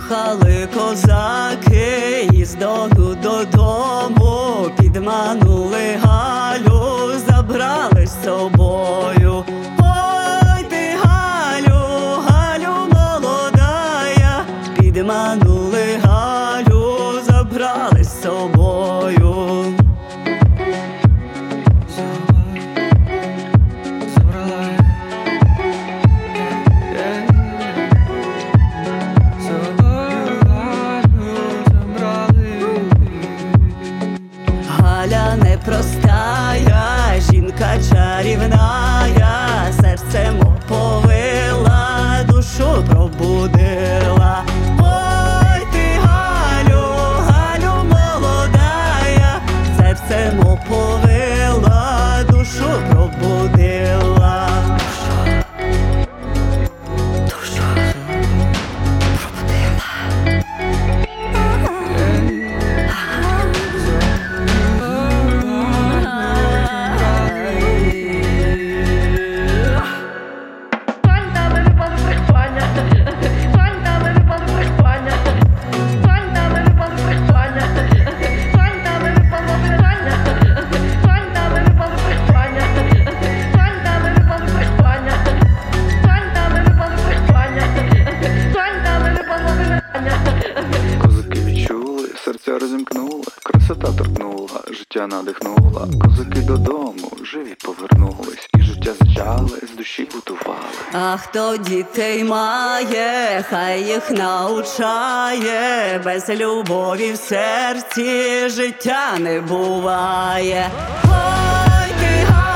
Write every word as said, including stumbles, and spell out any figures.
Їхали козаки із дому додому, підманули Галю, забрали з собою. Ой ти, Галю, Галю молодая, підманули Галю, забрали з собою. Галя непростая, жінка чарівная, серцем оповила, душу пробудила. Ой ти, Галю, Галю молодая, серцем оповила, душу пробудила. Душу пробудила. Козаки відчули, серця розімкнули, красота торкнула, життя надихнула. Козаки додому живі повернулись, і життя зачали, з душі будували. А хто дітей має, хай їх научає, без любові в серці життя не буває. Ой ти,